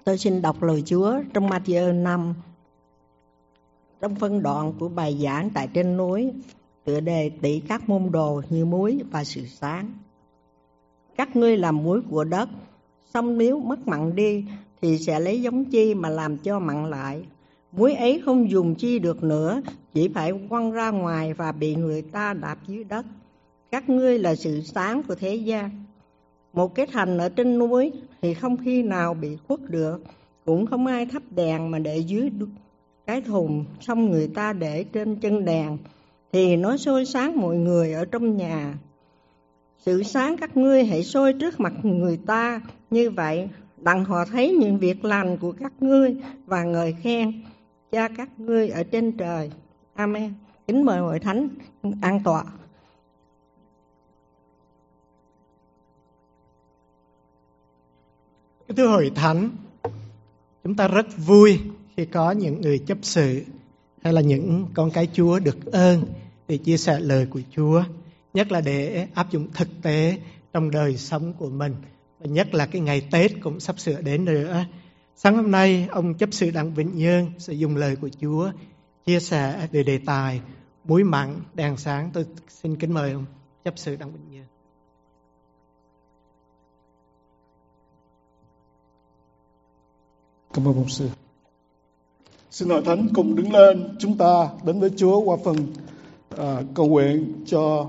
Tôi xin đọc lời Chúa trong Ma-thi-ơ 5, trong phân đoạn của bài giảng tại trên núi, tựa đề tỷ các môn đồ như muối và sự sáng. Các ngươi làm muối của đất, song nếu mất mặn đi thì sẽ lấy giống chi mà làm cho mặn lại? Muối ấy không dùng chi được nữa, chỉ phải quăng ra ngoài và bị người ta đạp dưới đất. Các ngươi là sự sáng của thế gian. Một cái thành ở trên núi thì không khi nào bị khuất được, cũng không ai thắp đèn mà để dưới cái thùng, xong người ta để trên chân đèn, thì nó soi sáng mọi người ở trong nhà. Sự sáng các ngươi hãy soi trước mặt người ta, như vậy đặng họ thấy những việc lành của các ngươi và ngợi khen Cha các ngươi ở trên trời. Amen. Kính mời hội thánh an tọa. Thưa hội thánh, chúng ta rất vui khi có những người chấp sự hay là những con cái Chúa được ơn để chia sẻ lời của Chúa, nhất là để áp dụng thực tế trong đời sống của mình, và nhất là cái ngày Tết cũng sắp sửa đến nữa. Sáng hôm nay, ông chấp sự Đặng Vĩnh Nhơn sẽ dùng lời của Chúa chia sẻ về đề tài muối mặn đèn sáng. Tôi xin kính mời ông chấp sự Đặng Vĩnh Nhơn. Cảm ơn ông sư. Xin hội thánh cùng đứng lên, chúng ta đến với Chúa qua phần cầu nguyện cho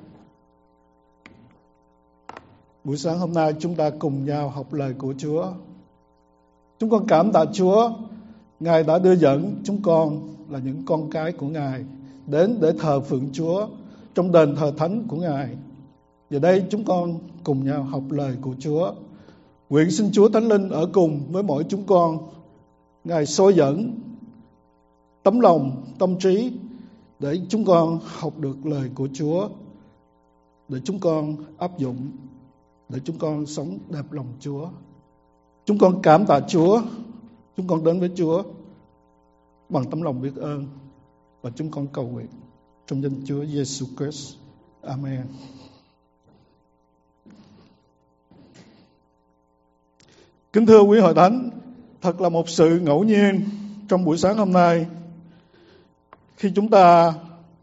buổi sáng hôm nay. Chúng ta cùng nhau học lời của Chúa. Chúng con cảm tạ Chúa, Ngài đã đưa dẫn chúng con là những con cái của Ngài đến để thờ phượng Chúa trong đền thờ thánh của Ngài. Giờ đây chúng con cùng nhau học lời của Chúa. Nguyện xin Chúa Thánh Linh ở cùng với mỗi chúng con. Ngài soi dẫn tấm lòng, tâm trí để chúng con học được lời của Chúa, để chúng con áp dụng, để chúng con sống đẹp lòng Chúa. Chúng con cảm tạ Chúa, chúng con đến với Chúa bằng tấm lòng biết ơn, và chúng con cầu nguyện trong danh Chúa Giêsu Christ. Amen. Kính thưa quý hội thánh, thật là một sự ngẫu nhiên trong buổi sáng hôm nay khi chúng ta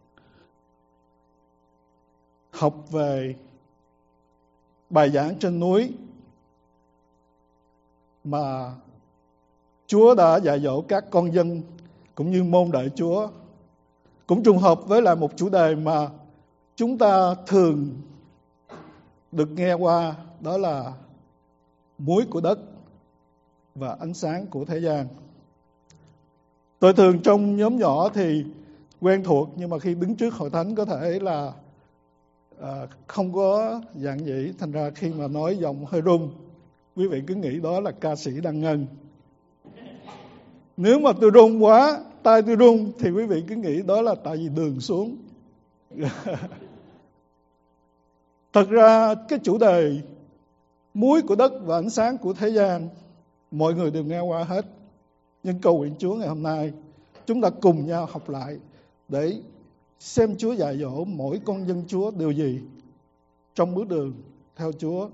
học về bài giảng trên núi mà Chúa đã dạy dỗ các con dân cũng như môn đệ Chúa, cũng trùng hợp với lại một chủ đề mà chúng ta thường được nghe qua, đó là muối của đất và ánh sáng của thế gian. Tôi thường trong nhóm nhỏ thì quen thuộc, nhưng mà khi đứng trước hội thánh có thể là không có dạng dĩ, thành ra khi mà nói giọng hơi run, quý vị cứ nghĩ đó là ca sĩ Đăng Ngân. Nếu mà tôi run quá, tai tôi run, thì quý vị cứ nghĩ đó là tại vì đường xuống. Thật ra cái chủ đề muối của đất và ánh sáng của thế gian mọi người đều nghe qua hết. Nhưng cầu nguyện Chúa ngày hôm nay chúng ta cùng nhau học lại để xem Chúa dạy dỗ mỗi con dân Chúa điều gì trong bước đường theo Chúa.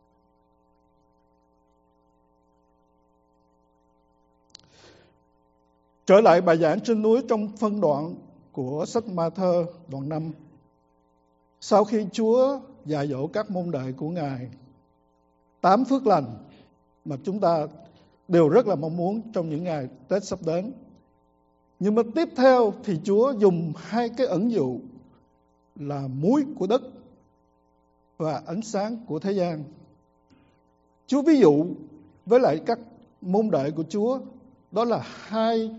Trở lại bài giảng trên núi trong phân đoạn của sách Ma-thơ đoạn 5. Sau khi Chúa dạy dỗ các môn đệ của Ngài 8 phước lành mà chúng ta đều rất là mong muốn trong những ngày Tết sắp đến. Nhưng mà tiếp theo thì Chúa dùng hai cái ẩn dụ là muối của đất và ánh sáng của thế gian. Chúa ví dụ với lại các môn đệ của Chúa, đó là hai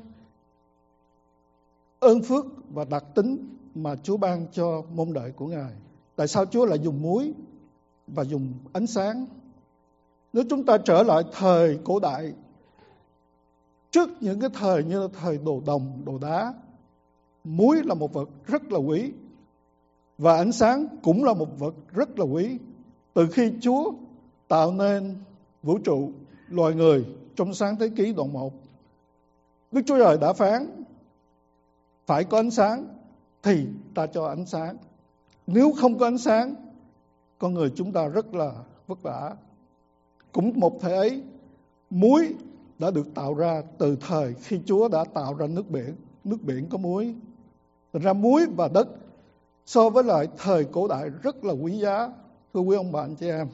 ơn phước và đặc tính mà Chúa ban cho môn đệ của Ngài. Tại sao Chúa lại dùng muối và dùng ánh sáng? Nếu chúng ta trở lại thời cổ đại, trước những cái thời như là thời đồ đồng, đồ đá, muối là một vật rất là quý và ánh sáng cũng là một vật rất là quý. Từ khi Chúa tạo nên vũ trụ, loài người trong Sáng Thế Ký đoạn 1, Đức Chúa Trời đã phán phải có ánh sáng thì ta cho ánh sáng. Nếu không có ánh sáng, con người chúng ta rất là vất vả. Cũng một thể ấy, muối đã được tạo ra từ thời khi Chúa đã tạo ra nước biển có muối. Thành ra muối và đất so với lại thời cổ đại rất là quý giá, thưa quý ông bạn chị em.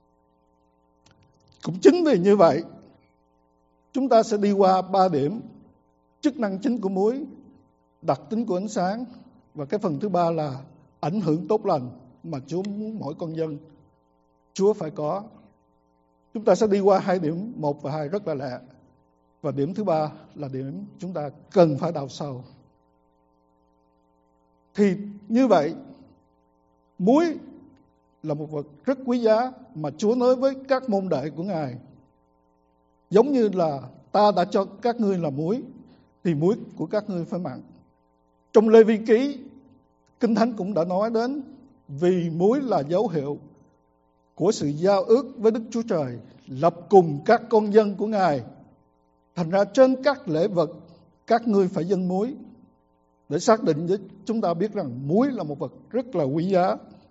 Cũng chính vì như vậy, chúng ta sẽ đi qua 3 điểm: chức năng chính của muối, đặc tính của ánh sáng, và cái phần thứ 3 là ảnh hưởng tốt lành mà Chúa muốn mỗi con dân Chúa phải có. Chúng ta sẽ đi qua 2 điểm 1 và 2 rất là lẹ, và điểm thứ 3 là điểm chúng ta cần phải đào sâu. Thì như vậy, muối là một vật rất quý giá mà Chúa nói với các môn đệ của Ngài. Giống như là ta đã cho các ngươi là muối, thì muối của các ngươi phải mặn. Trong Lê Vi Ký, Kinh Thánh cũng đã nói đến, vì muối là dấu hiệu của sự giao ước với Đức Chúa Trời, lập cùng các con dân của Ngài. Thành ra trên các lễ vật, các ngươi phải dâng muối, để xác định với chúng ta biết rằng muối là một vật rất là quý giá.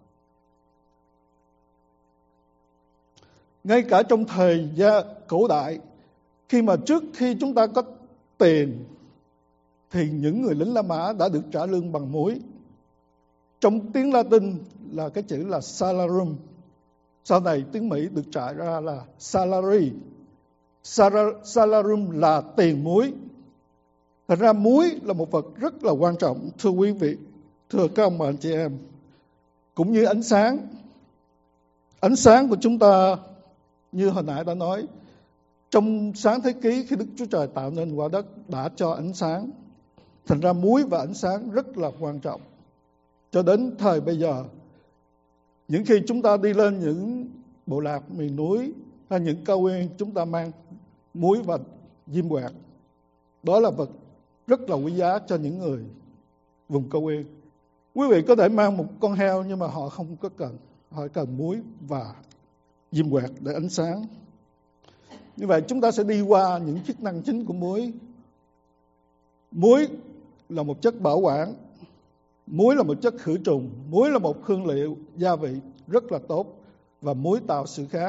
Ngay cả trong thời cổ đại, trước khi chúng ta có tiền, thì những người lính La Mã đã được trả lương bằng muối. Trong tiếng Latin là cái chữ là salarium. Sau này tiếng Mỹ được trả ra là salary. Salarium là tiền muối. Thật ra muối là một vật rất là quan trọng, thưa quý vị, thưa các ông bà anh chị em. Cũng như ánh sáng. Ánh sáng của chúng ta, như hồi nãy đã nói, trong sáng thế ký khi Đức Chúa Trời tạo nên quả đất đã cho ánh sáng. Thành ra muối và ánh sáng rất là quan trọng. Cho đến thời bây giờ, những khi chúng ta đi lên những bộ lạc miền núi hay những cao nguyên, chúng ta mang muối và diêm quẹt. Đó là vật rất là quý giá cho những người vùng cao nguyên. Quý vị có thể mang một con heo nhưng mà họ không có cần. Họ cần muối và diêm quẹt để ánh sáng. Như vậy chúng ta sẽ đi qua những chức năng chính của muối. Muối là một chất bảo quản. Muối là một chất khử trùng. Muối là một hương liệu gia vị rất là tốt. Và muối tạo sự khác.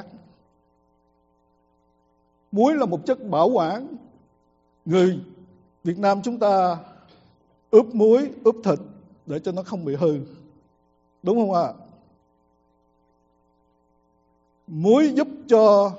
Muối là một chất bảo quản. Người Việt Nam chúng ta ướp muối, ướp thịt để cho nó không bị hư. Đúng không ạ? Muối giúp cho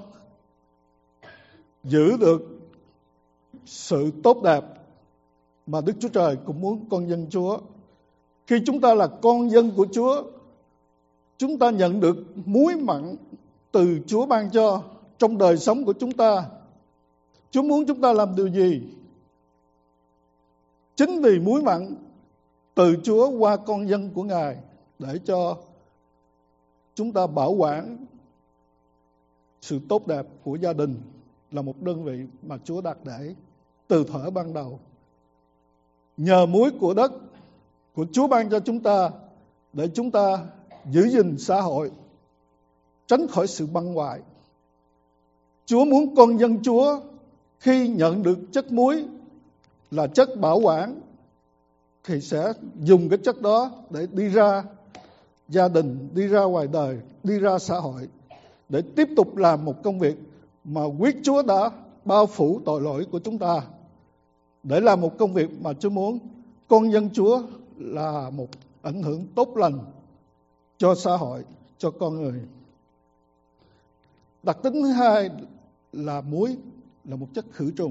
giữ được sự tốt đẹp mà Đức Chúa Trời cũng muốn con dân Chúa. Khi chúng ta là con dân của Chúa, chúng ta nhận được muối mặn từ Chúa ban cho trong đời sống của chúng ta. Chúa muốn chúng ta làm điều gì? Chính vì muối mặn từ Chúa qua con dân của Ngài để cho chúng ta bảo quản sự tốt đẹp của gia đình là một đơn vị mà Chúa đặt để từ thuở ban đầu. Nhờ muối của đất của Chúa ban cho chúng ta để chúng ta giữ gìn xã hội, tránh khỏi sự băng hoại. Chúa muốn con dân Chúa khi nhận được chất muối là chất bảo quản thì sẽ dùng cái chất đó để đi ra gia đình, đi ra ngoài đời, đi ra xã hội để tiếp tục làm một công việc mà quyết Chúa đã bao phủ tội lỗi của chúng ta, để làm một công việc mà Chúa muốn con dân Chúa là một ảnh hưởng tốt lành cho xã hội, cho con người. Đặc tính thứ hai là muối là một chất khử trùng.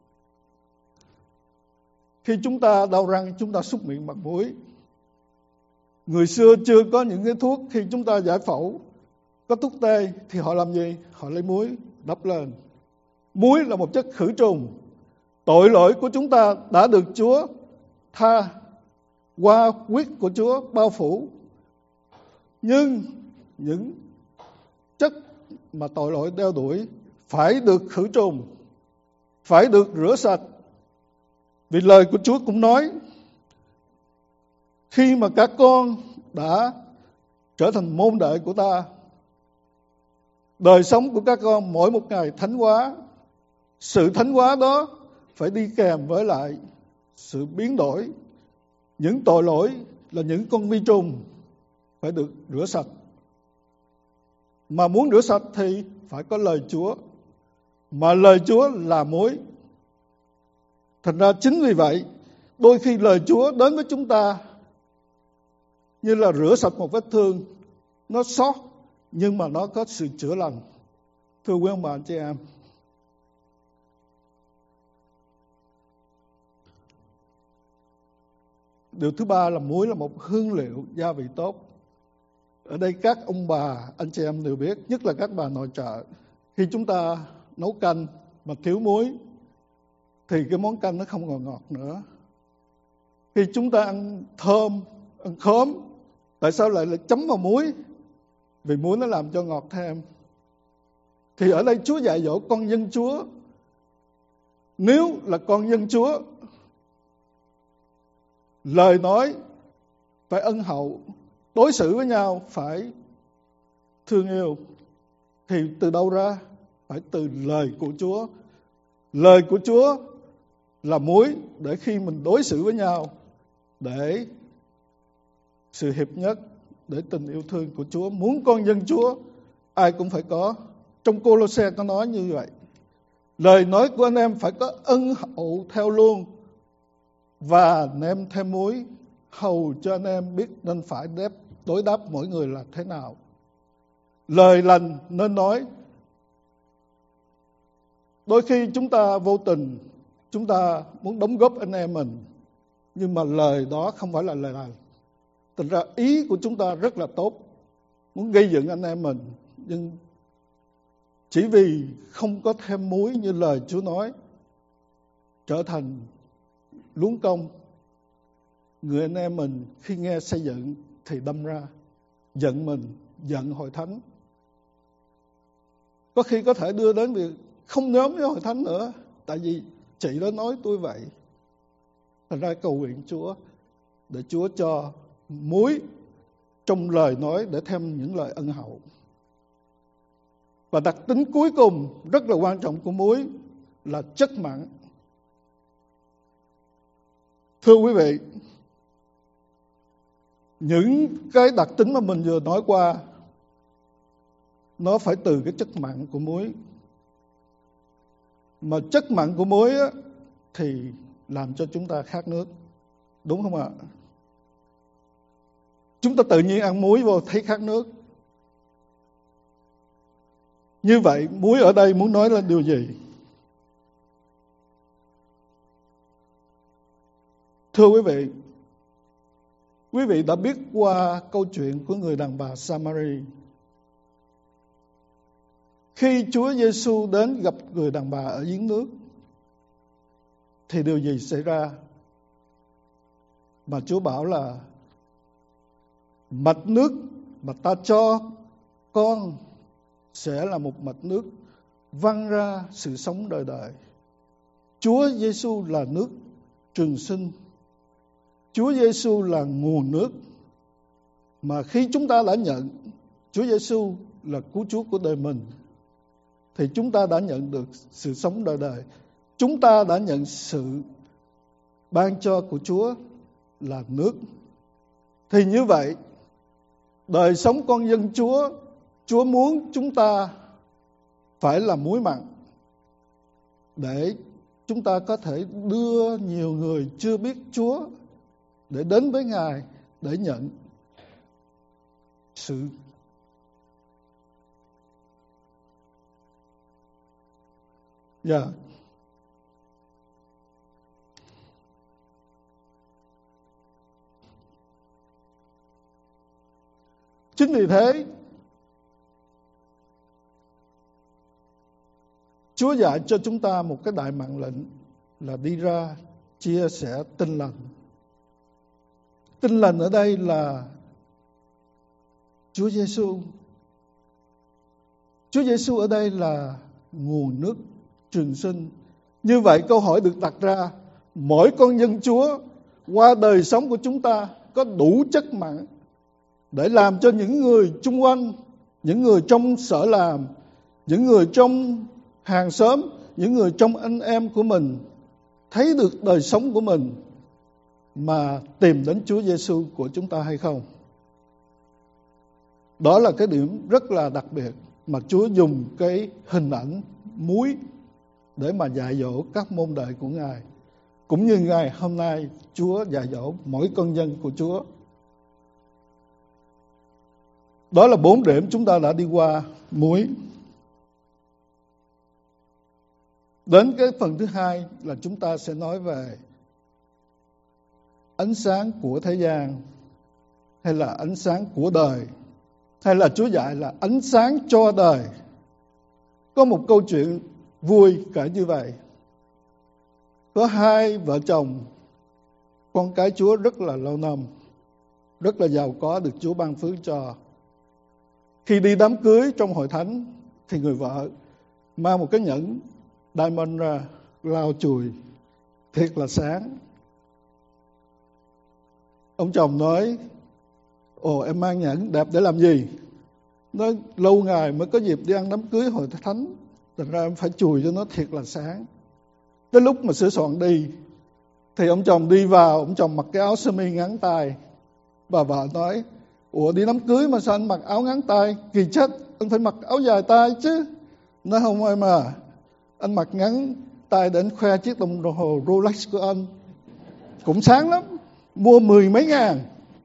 Khi chúng ta đau răng, chúng ta súc miệng bằng muối. Người xưa chưa có những cái thuốc, khi chúng ta giải phẫu có thuốc tê thì họ làm gì? Họ lấy muối đắp lên. Muối là một chất khử trùng. Tội lỗi của chúng ta đã được Chúa tha qua huyết của Chúa bao phủ. Nhưng những chất mà tội lỗi đeo đuổi phải được khử trùng, phải được rửa sạch. Vì lời của Chúa cũng nói, khi mà các con đã trở thành môn đệ của ta, đời sống của các con mỗi một ngày thánh hóa. Sự thánh hóa đó phải đi kèm với lại sự biến đổi. Những tội lỗi là những con vi trùng phải được rửa sạch. Mà muốn rửa sạch thì phải có lời Chúa. mà lời Chúa là muối. Thành ra chính vì vậy, đôi khi lời Chúa đến với chúng ta như là rửa sạch một vết thương, nó xót nhưng mà nó có sự chữa lành. Thưa quý ông bà anh chị em, điều thứ ba là muối là một hương liệu gia vị tốt. Ở đây các ông bà anh chị em đều biết, nhất là các bà nội trợ, khi chúng ta nấu canh mà thiếu muối thì cái món canh nó không còn ngọt nữa. Khi chúng ta ăn thơm, ăn khóm, tại sao lại chấm vào muối? Vì muối nó làm cho ngọt thêm. Thì ở đây Chúa dạy dỗ con dân Chúa, nếu là con dân Chúa, lời nói phải ân hậu, đối xử với nhau phải thương yêu. Thì từ đâu ra? Phải từ lời của Chúa. Lời của Chúa là muối để khi mình đối xử với nhau, để sự hiệp nhất, để tình yêu thương của Chúa. Muốn con dân Chúa ai cũng phải có. Trong Cô-lô-se có nói như vậy. Lời nói của anh em phải có ân hậu theo luôn, và nêm thêm muối, hầu cho anh em biết nên phải đối đáp mỗi người là thế nào. Lời lành nên nói. Đôi khi chúng ta vô tình, chúng ta muốn đóng góp anh em mình, nhưng mà lời đó không phải là lời lành. Thật ra ý của chúng ta rất là tốt, muốn gây dựng anh em mình, nhưng chỉ vì không có thêm muối như lời Chúa nói, trở thành luống công. Người anh em mình khi nghe xây dựng thì đâm ra giận mình, giận hội thánh. Có khi có thể đưa đến việc không nhóm với hội thánh nữa, tại vì chị đó nói tôi vậy. Thành ra cầu nguyện Chúa để Chúa cho muối trong lời nói để thêm những lời ân hậu. Và đặc tính cuối cùng rất là quan trọng của muối là chất mặn. Thưa quý vị, những cái đặc tính mà mình vừa nói qua, nó phải từ cái chất mặn của muối. Mà chất mặn của muối á, thì làm cho chúng ta khát nước. Đúng không ạ? Chúng ta tự nhiên ăn muối vô thấy khát nước. Như vậy, muối ở đây muốn nói là điều gì? Thưa quý vị đã biết qua câu chuyện của người đàn bà Samari. Khi Chúa Giêsu đến gặp người đàn bà ở giếng nước, thì điều gì xảy ra? Mà Chúa bảo là mạch nước mà ta cho con sẽ là một mạch nước văng ra sự sống đời đời. Chúa Giêsu là nước trường sinh. Chúa Giêsu là nguồn nước mà khi chúng ta đã nhận Chúa Giêsu là cứu Chúa của đời mình, thì chúng ta đã nhận được sự sống đời đời. Chúng ta đã nhận sự ban cho của Chúa là nước. Thì như vậy, đời sống con dân Chúa, Chúa muốn chúng ta phải là muối mặn để chúng ta có thể đưa nhiều người chưa biết Chúa để đến với Ngài để nhận sự Chính vì thế, Chúa dạy cho chúng ta một cái đại mạng lệnh là đi ra chia sẻ tin lành. Tin lành ở đây là Chúa Giêsu. Chúa Giêsu ở đây là nguồn nước trường sinh. Như vậy câu hỏi được đặt ra, mỗi con dân Chúa qua đời sống của chúng ta có đủ chất mặn để làm cho những người chung quanh, những người trong sở làm, những người trong hàng xóm, những người trong anh em của mình thấy được đời sống của mình mà tìm đến Chúa Giêsu của chúng ta hay không? Đó là cái điểm rất là đặc biệt mà Chúa dùng cái hình ảnh muối để mà dạy dỗ các môn đệ của Ngài. Cũng như ngày hôm nay Chúa dạy dỗ mỗi con dân của Chúa. Đó là 4 điểm chúng ta đã đi qua muối. Đến cái phần thứ hai là chúng ta sẽ nói về ánh sáng của thế gian, hay là ánh sáng của đời, hay là Chúa dạy là ánh sáng cho đời. Có một câu chuyện vui kể như vậy. Có 2 vợ chồng, con cái Chúa rất là lâu năm, rất là giàu có, được Chúa ban phước cho. Khi đi đám cưới trong hội thánh thì người vợ mang một cái nhẫn diamond ra, lau chùi thiệt là sáng. Ông chồng nói: ồ, em mang nhẫn đẹp để làm gì? Nói lâu ngày mới có dịp đi ăn đám cưới hội thánh, thành ra em phải chùi cho nó thiệt là sáng. Tới lúc mà sửa soạn đi thì ông chồng đi vào, ông chồng mặc cái áo sơ mi ngắn tay. Bà vợ nói: ủa, đi đám cưới mà sao anh mặc áo ngắn tay? Kỳ chết, anh phải mặc áo dài tay chứ. Nói không em à, anh mặc ngắn tay để anh khoe chiếc đồng hồ Rolex của anh, cũng sáng lắm, mua 10 mấy ngàn.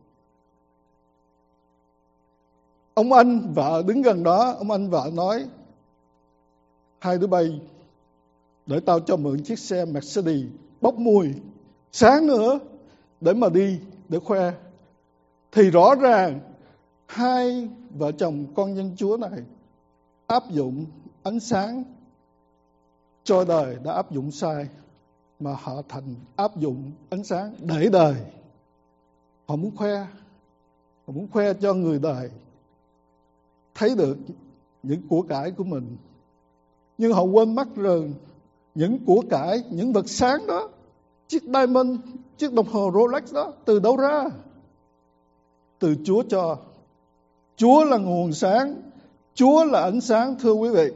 Ông anh vợ đứng gần đó, ông anh vợ nói: hai đứa bay, để tao cho mượn chiếc xe Mercedes bốc mùi sáng nữa để mà đi, để khoe. Thì rõ ràng 2 vợ chồng con dân Chúa này áp dụng ánh sáng cho đời đã áp dụng sai, mà họ thành áp dụng ánh sáng để đời. Họ muốn khoe cho người đời thấy được những của cải của mình, nhưng họ quên mất rằng những của cải, những vật sáng đó, chiếc diamond, chiếc đồng hồ Rolex đó, từ đâu ra? Từ Chúa cho. Chúa là nguồn sáng, Chúa là ánh sáng, thưa quý vị.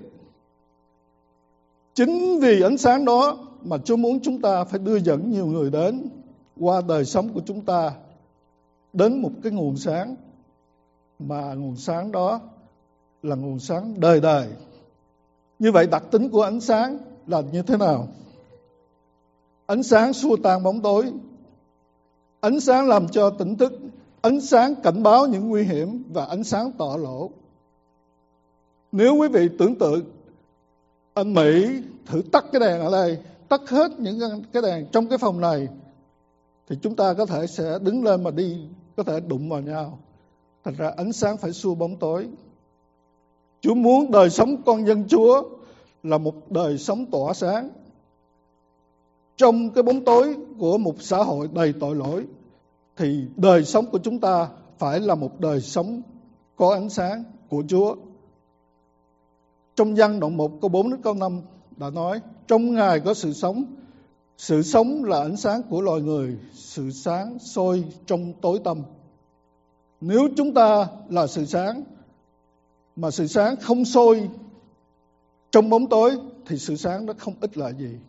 Chính vì ánh sáng đó mà Chúa muốn chúng ta phải đưa dẫn nhiều người đến qua đời sống của chúng ta đến một cái nguồn sáng, mà nguồn sáng đó là nguồn sáng đời đời. Như vậy đặc tính của ánh sáng là như thế nào? Ánh sáng xua tan bóng tối, ánh sáng làm cho tỉnh thức, ánh sáng cảnh báo những nguy hiểm, và ánh sáng tỏ lỗ. Nếu quý vị tưởng tượng anh Mỹ thử tắt cái đèn ở đây, tắt hết những cái đèn trong cái phòng này, thì chúng ta có thể sẽ đứng lên mà đi, có thể đụng vào nhau. Thành ra ánh sáng phải xua bóng tối. Chúa muốn đời sống con dân Chúa là một đời sống tỏa sáng. Trong cái bóng tối của một xã hội đầy tội lỗi, thì đời sống của chúng ta phải là một đời sống có ánh sáng của Chúa. Trong Giăng đoạn 1 câu 4 đến câu 5 đã nói: trong Ngài có sự sống là ánh sáng của loài người, sự sáng soi trong tối tăm. Nếu chúng ta là sự sáng, mà sự sáng không soi trong bóng tối, thì sự sáng đó không ích lợi gì.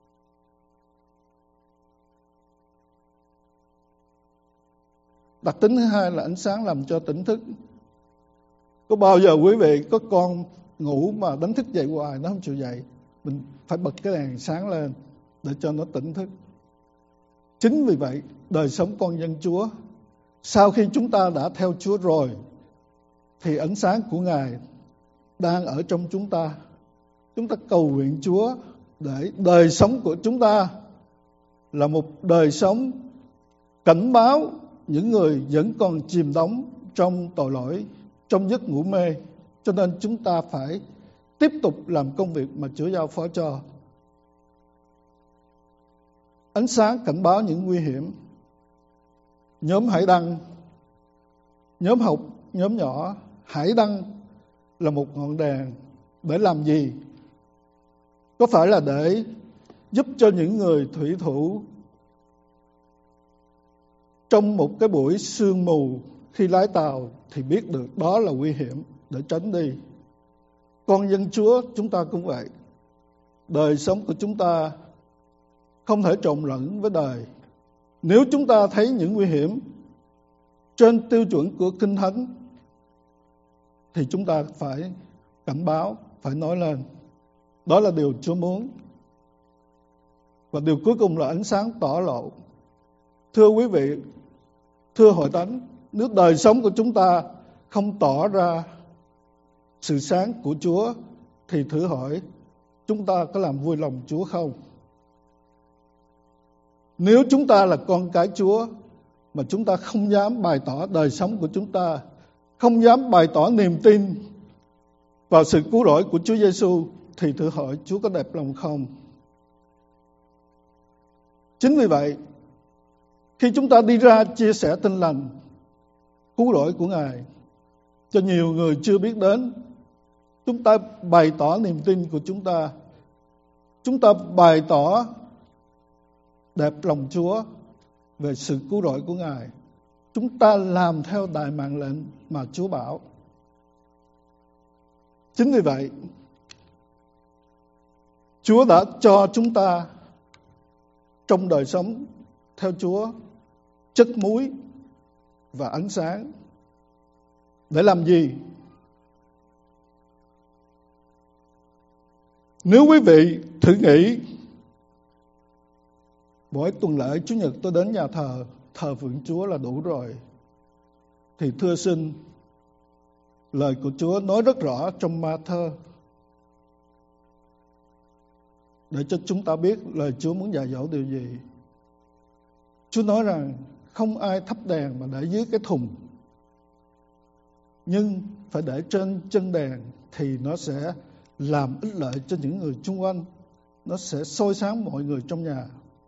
Đặc tính thứ hai là ánh sáng làm cho tỉnh thức. Có bao giờ quý vị có con ngủ mà đánh thức dậy hoài nó không chịu dậy? Mình phải bật cái đèn sáng lên để cho nó tỉnh thức. Chính vì vậy, đời sống con dân Chúa, sau khi chúng ta đã theo Chúa rồi, thì ánh sáng của Ngài đang ở trong chúng ta. Chúng ta cầu nguyện Chúa để đời sống của chúng ta là một đời sống cảnh báo những người vẫn còn chìm đắm trong tội lỗi, trong giấc ngủ mê. Cho nên chúng ta phải tiếp tục làm công việc mà Chúa giao phó cho. Ánh sáng cảnh báo những nguy hiểm. Nhóm Hải Đăng, nhóm học, nhóm nhỏ, Hải Đăng là một ngọn đèn để làm gì? Có phải là để giúp cho những người thủy thủ trong một cái buổi sương mù khi lái tàu thì biết được đó là nguy hiểm để tránh đi? Con dân Chúa chúng ta cũng vậy. Đời sống của chúng ta không thể trộn lẫn với đời. Nếu chúng ta thấy những nguy hiểm trên tiêu chuẩn của Kinh Thánh, thì chúng ta phải cảnh báo, phải nói lên. Đó là điều Chúa muốn. Và điều cuối cùng là ánh sáng tỏ lộ. Thưa quý vị, thưa hội thánh, nếu đời sống của chúng ta không tỏ ra sự sáng của Chúa thì thử hỏi chúng ta có làm vui lòng Chúa không? Nếu chúng ta là con cái Chúa mà chúng ta không dám bày tỏ đời sống của chúng ta, không dám bày tỏ niềm tin vào sự cứu rỗi của Chúa Giêsu thì thử hỏi Chúa có đẹp lòng không? Chính vì vậy, khi chúng ta đi ra chia sẻ tin lành, cứu rỗi của Ngài cho nhiều người chưa biết đến, chúng ta bày tỏ niềm tin của chúng ta bày tỏ đẹp lòng Chúa về sự cứu rỗi của Ngài. Chúng ta làm theo đại mạng lệnh mà Chúa bảo. Chính vì vậy, Chúa đã cho chúng ta trong đời sống theo Chúa chất muối và ánh sáng. Để làm gì? Nếu quý vị thử nghĩ, mỗi tuần lễ Chủ nhật tôi đến nhà thờ phượng Chúa là đủ rồi, thì thưa xin, lời của Chúa nói rất rõ trong Ma-thơ để cho chúng ta biết lời Chúa muốn dạy dỗ điều gì. Chúa nói rằng không ai thắp đèn mà để dưới cái thùng, nhưng phải để trên chân đèn thì nó sẽ làm ích lợi cho những người xung quanh, nó sẽ soi sáng mọi người trong nhà.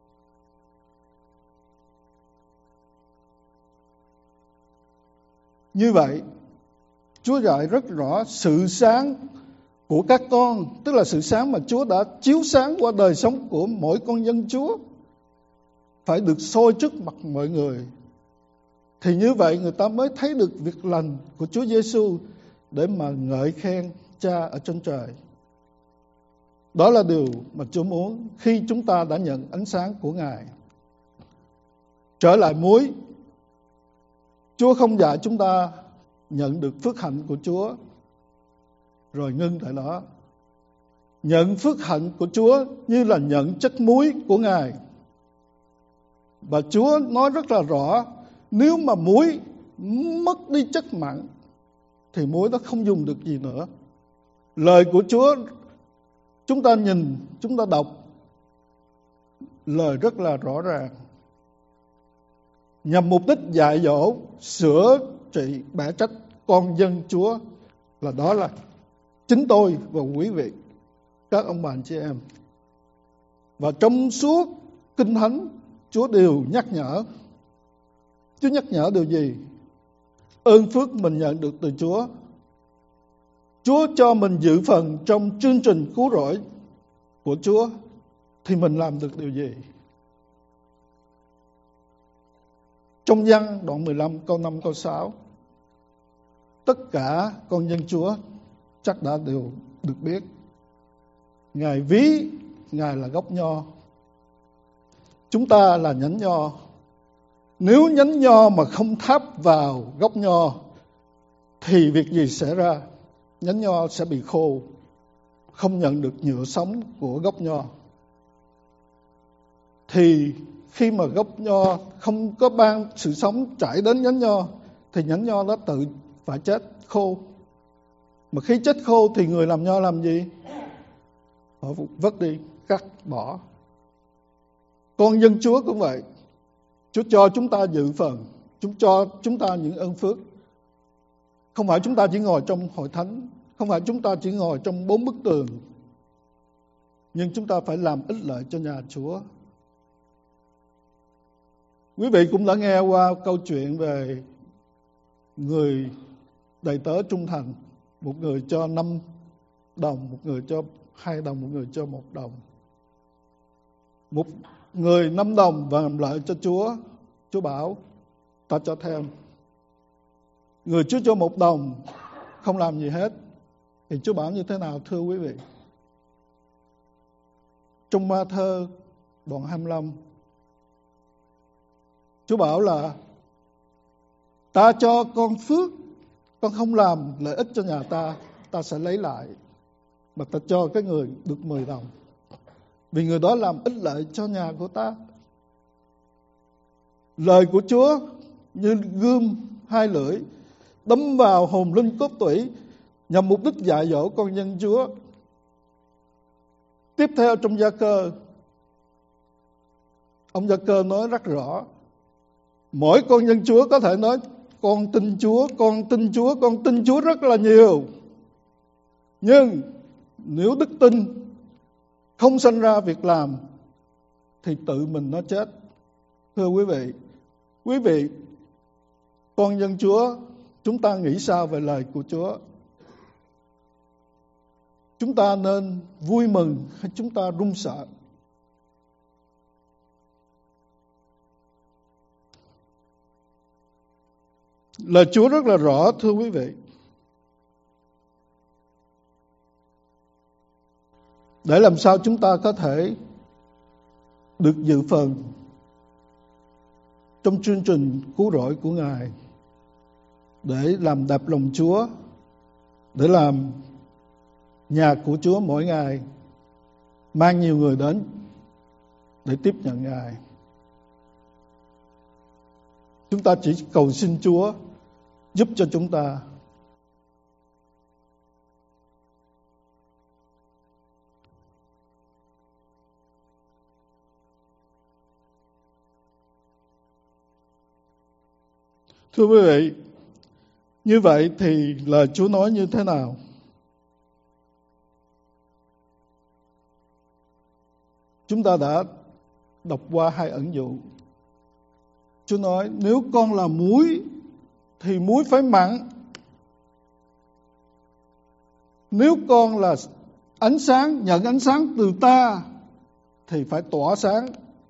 Như vậy, Chúa dạy rất rõ sự sáng của các con, tức là sự sáng mà Chúa đã chiếu sáng qua đời sống của mỗi con dân Chúa, phải được soi trước mặt mọi người. Thì như vậy người ta mới thấy được việc lành của Chúa Giêsu để mà ngợi khen Cha ở trên trời. Đó là điều mà Chúa muốn khi chúng ta đã nhận ánh sáng của Ngài. Trở lại muối, Chúa không dạy chúng ta nhận được phước hạnh của Chúa rồi ngưng tại đó. Nhận phước hạnh của Chúa như là nhận chất muối của Ngài. Và Chúa nói rất là rõ, nếu mà muối mất đi chất mặn thì muối nó không dùng được gì nữa. Lời của Chúa, chúng ta nhìn, chúng ta đọc, lời rất là rõ ràng, nhằm mục đích dạy dỗ, sửa trị, bẻ trách con dân Chúa, đó là chính tôi và quý vị, các ông bà anh chị em. Và trong suốt Kinh Thánh, Chúa đều nhắc nhở. Chúa nhắc nhở điều gì? Ơn phước mình nhận được từ Chúa. Chúa cho mình dự phần trong chương trình cứu rỗi của Chúa, thì mình làm được điều gì? Trong Giăng đoạn 15 câu 5 câu 6, tất cả con dân Chúa chắc đã đều được biết. Ngài ví Ngài là gốc nho, chúng ta là nhánh nho. Nếu nhánh nho mà không tháp vào gốc nho thì việc gì xảy ra? Nhánh nho sẽ bị khô, không nhận được nhựa sống của gốc nho. Thì khi mà gốc nho không có ban sự sống chảy đến nhánh nho thì nhánh nho đó tự phải chết khô. Mà khi chết khô thì người làm nho làm gì? Họ vứt đi, cắt bỏ. Con dân Chúa cũng vậy. Chúa cho chúng ta dự phần, Chúa cho chúng ta những ơn phước. Không phải chúng ta chỉ ngồi trong hội thánh, không phải chúng ta chỉ ngồi trong 4 bức tường, nhưng chúng ta phải làm ích lợi cho nhà Chúa. Quý vị cũng đã nghe qua câu chuyện về người đầy tớ trung thành. Một người cho 5 đồng, một người cho 2 đồng, một người cho 1 đồng. Một người 5 đồng và làm lợi cho Chúa, Chúa bảo ta cho thêm. Người Chúa cho 1 đồng không làm gì hết thì Chúa bảo như thế nào thưa quý vị? Trong Ma-thơ đoạn 25, Chúa bảo là ta cho con phước, con không làm lợi ích cho nhà ta, ta sẽ lấy lại, mà ta cho cái người được 10 đồng. vì người đó làm ích lợi cho nhà của ta. Lời của Chúa như gươm hai lưỡi, đâm vào hồn linh cốt tủy, nhằm mục đích dạy dỗ con dân Chúa. Tiếp theo trong Gia Cơ, ông Gia Cơ nói rất rõ, mỗi con dân Chúa có thể nói con tin Chúa, con tin Chúa, con tin Chúa rất là nhiều. Nhưng nếu đức tin không sanh ra việc làm thì tự mình nó chết. Thưa quý vị, con dân Chúa, chúng ta nghĩ sao về lời của Chúa? Chúng ta nên vui mừng hay chúng ta run sợ? Lời Chúa rất là rõ, thưa quý vị. Để làm sao chúng ta có thể được dự phần trong chương trình cứu rỗi của Ngài, để làm đẹp lòng Chúa, để làm nhà của Chúa mỗi ngày mang nhiều người đến để tiếp nhận Ngài. Chúng ta chỉ cầu xin Chúa giúp cho chúng ta. Thưa quý vị, như vậy thì lời Chúa nói như thế nào? Chúng ta đã đọc qua hai ẩn dụ. Chúa nói nếu con là muối thì muối phải mặn. Nếu con là ánh sáng, nhận ánh sáng từ ta thì phải tỏa sáng.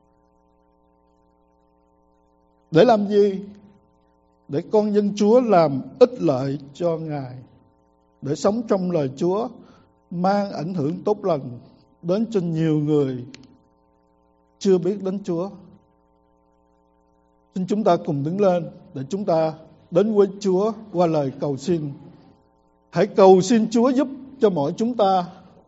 Để làm gì? Để con dân Chúa làm ích lợi cho Ngài, để sống trong lời Chúa, mang ảnh hưởng tốt lành đến cho nhiều người chưa biết đến Chúa. Xin chúng ta cùng đứng lên để chúng ta đến với Chúa qua lời cầu xin. Hãy cầu xin Chúa giúp cho mỗi chúng ta.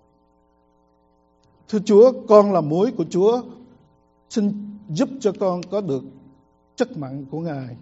Thưa Chúa, con là muối của Chúa, xin giúp cho con có được chất mặn của Ngài.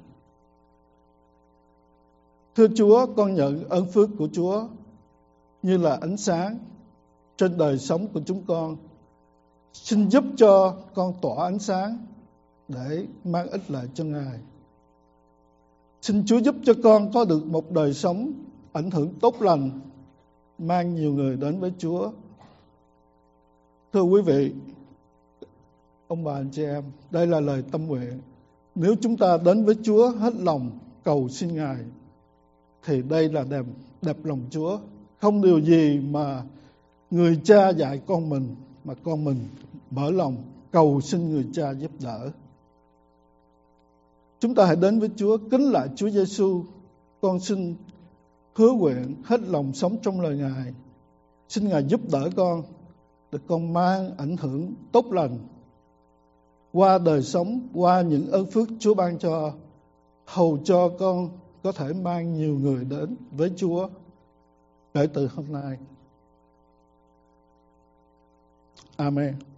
Thưa Chúa, con nhận ơn phước của Chúa như là ánh sáng trên đời sống của chúng con. Xin giúp cho con tỏa ánh sáng để mang ích lợi cho Ngài. Xin Chúa giúp cho con có được một đời sống ảnh hưởng tốt lành, mang nhiều người đến với Chúa. Thưa quý vị, ông bà anh chị em, đây là lời tâm nguyện. Nếu chúng ta đến với Chúa hết lòng cầu xin Ngài, thì đây là đẹp lòng Chúa. Không điều gì mà người cha dạy con mình mà con mình mở lòng cầu xin người cha giúp đỡ. Chúng ta hãy đến với Chúa, kính lại Chúa Giêsu. Con xin hứa nguyện hết lòng sống trong lời Ngài. Xin Ngài giúp đỡ con để con mang ảnh hưởng tốt lành qua đời sống, qua những ơn phước Chúa ban cho, hầu cho con có thể mang nhiều người đến với Chúa kể từ hôm nay. Amen.